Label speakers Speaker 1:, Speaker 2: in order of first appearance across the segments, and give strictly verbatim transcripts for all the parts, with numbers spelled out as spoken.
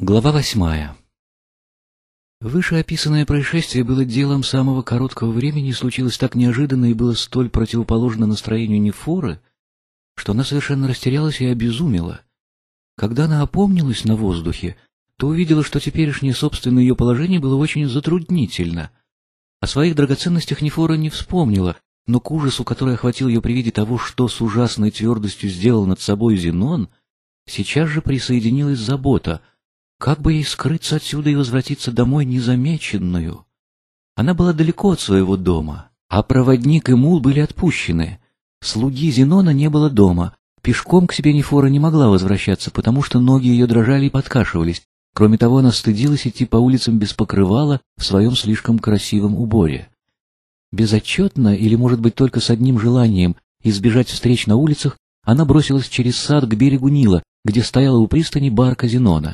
Speaker 1: Глава восьмая. Вышеописанное происшествие было делом самого короткого времени и случилось так неожиданно и было столь противоположно настроению Нефоры, что она совершенно растерялась и обезумела. Когда она опомнилась на воздухе, то увидела, что теперешнее собственное ее положение было очень затруднительно. О своих драгоценностях Нефора не вспомнила, но к ужасу, который охватил ее при виде того, что с ужасной твердостью сделал над собой Зенон, сейчас же присоединилась забота — как бы ей скрыться отсюда и возвратиться домой незамеченную? Она была далеко от своего дома, а проводник и мул были отпущены. Слуги Зенона не было дома. Пешком к себе Нефора не могла возвращаться, потому что ноги ее дрожали и подкашивались. Кроме того, она стыдилась идти по улицам без покрывала в своем слишком красивом уборе. Безотчетно, или, может быть, только с одним желанием избежать встреч на улицах, она бросилась через сад к берегу Нила, где стояла у пристани барка Зенона.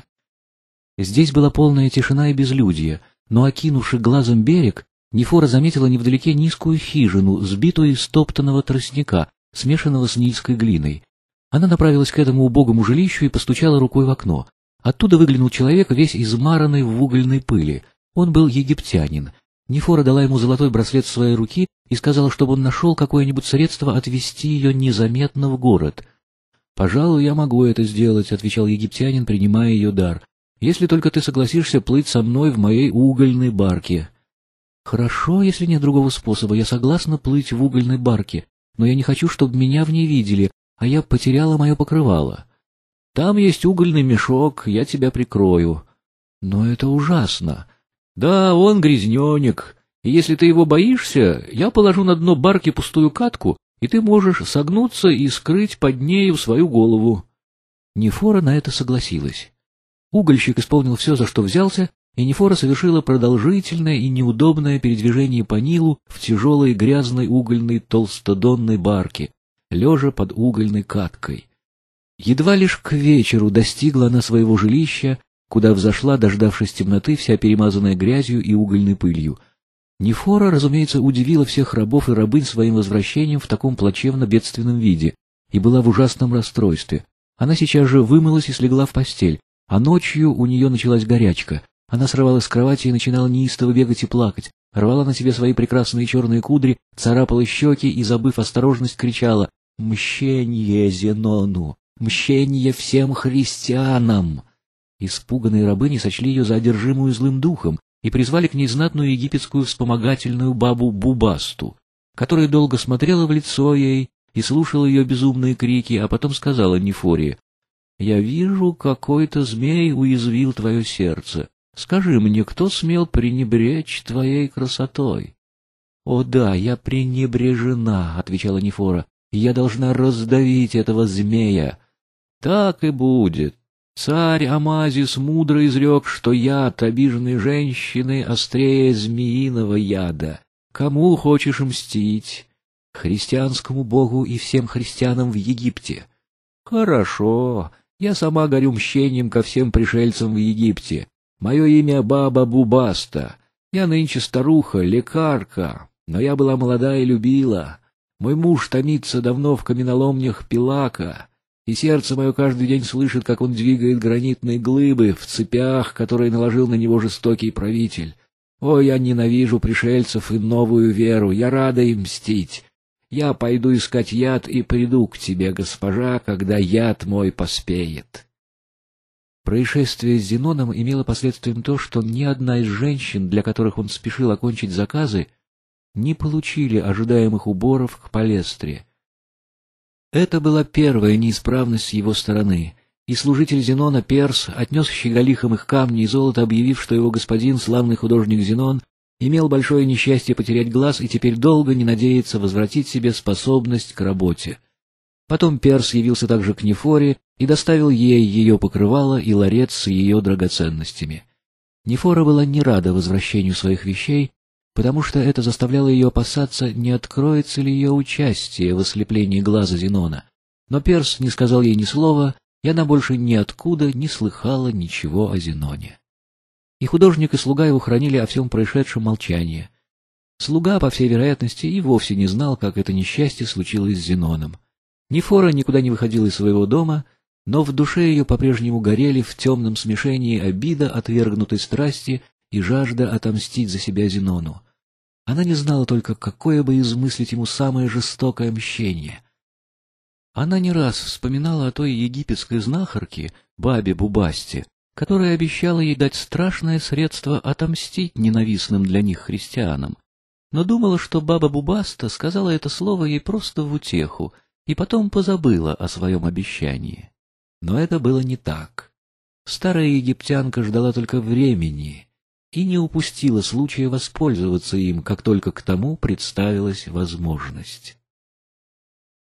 Speaker 1: Здесь была полная тишина и безлюдье, но, окинувши глазом берег, Нефора заметила невдалеке низкую хижину, сбитую из стоптанного тростника, смешанного с нильской глиной. Она направилась к этому убогому жилищу и постучала рукой в окно. Оттуда выглянул человек, весь измаранный в угольной пыли. Он был египтянин. Нефора дала ему золотой браслет в своей руки и сказала, чтобы он нашел какое-нибудь средство отвезти ее незаметно в город. «Пожалуй, я могу это сделать», — отвечал египтянин, принимая ее дар. «Если только ты согласишься плыть со мной в моей угольной барке». «Хорошо, если нет другого способа. Я согласна плыть в угольной барке, но я не хочу, чтобы меня в ней видели, а я потеряла мое покрывало. Там есть угольный мешок, я тебя прикрою». «Но это ужасно». «Да, он грязненек, и если ты его боишься, я положу на дно барки пустую катку, и ты можешь согнуться и скрыть под нею свою голову». Нефора на это согласилась. Угольщик исполнил все, за что взялся, и Нефора совершила продолжительное и неудобное передвижение по Нилу в тяжелой грязной угольной толстодонной барке, лежа под угольной каткой. Едва лишь к вечеру достигла она своего жилища, куда взошла, дождавшись темноты, вся перемазанная грязью и угольной пылью. Нефора, разумеется, удивила всех рабов и рабынь своим возвращением в таком плачевно-бедственном виде и была в ужасном расстройстве. Она сейчас же вымылась и слегла в постель. А ночью у нее началась горячка. Она срывалась с кровати и начинала неистово бегать и плакать, рвала на себе свои прекрасные черные кудри, царапала щеки и, забыв осторожность, кричала: «Мщение Зенону! Мщение всем христианам!» Испуганные рабыни сочли ее за одержимую злым духом и призвали к ней знатную египетскую вспомогательную бабу Бубасту, которая долго смотрела в лицо ей и слушала ее безумные крики, а потом сказала Нефоре: «Я вижу, какой-то змей уязвил твое сердце. Скажи мне, кто смел пренебречь твоей красотой?» «О да, я пренебрежена», — отвечала Нефора. «Я должна раздавить этого змея». «Так и будет. Царь Амазис мудро изрек, что яд обиженной женщины острее змеиного яда. Кому хочешь мстить? Христианскому богу и всем христианам в Египте». «Хорошо. Я сама горю мщением ко всем пришельцам в Египте. Мое имя Баба Бубаста. Я нынче старуха, лекарка, но я была молода и любила. Мой муж томится давно в каменоломнях Пилака, и сердце мое каждый день слышит, как он двигает гранитные глыбы в цепях, которые наложил на него жестокий правитель. О, я ненавижу пришельцев и новую веру, я рада им мстить. Я пойду искать яд и приду к тебе, госпожа, когда яд мой поспеет». Происшествие с Зеноном имело последствием то, что ни одна из женщин, для которых он спешил окончить заказы, не получили ожидаемых уборов к Палестре. Это была первая неисправность с его стороны, и служитель Зенона Перс отнес щеголихам их камни и золото, объявив, что его господин, славный художник Зенон, имел большое несчастье потерять глаз и теперь долго не надеется возвратить себе способность к работе. Потом Перс явился также к Нефоре и доставил ей ее покрывало и ларец с ее драгоценностями. Нефора была не рада возвращению своих вещей, потому что это заставляло ее опасаться, не откроется ли ее участие в ослеплении глаза Зенона. Но Перс не сказал ей ни слова, и она больше ниоткуда не слыхала ничего о Зеноне. И художник, и слуга его хранили о всем происшедшем молчание. Слуга, по всей вероятности, и вовсе не знал, как это несчастье случилось с Зеноном. Нефора никуда не выходила из своего дома, Но в душе ее по-прежнему горели в темном смешении обида отвергнутой страсти и жажда отомстить за себя Зенону. Она не знала только, какое бы измыслить ему самое жестокое мщение. Она не раз вспоминала о той египетской знахарке, бабе Бубасте, которая обещала ей дать страшное средство отомстить ненавистным для них христианам, но думала, что баба Бубаста сказала это слово ей просто в утеху и потом позабыла о своем обещании. Но это было не так. Старая египтянка ждала только времени и не упустила случая воспользоваться им, как только к тому представилась возможность.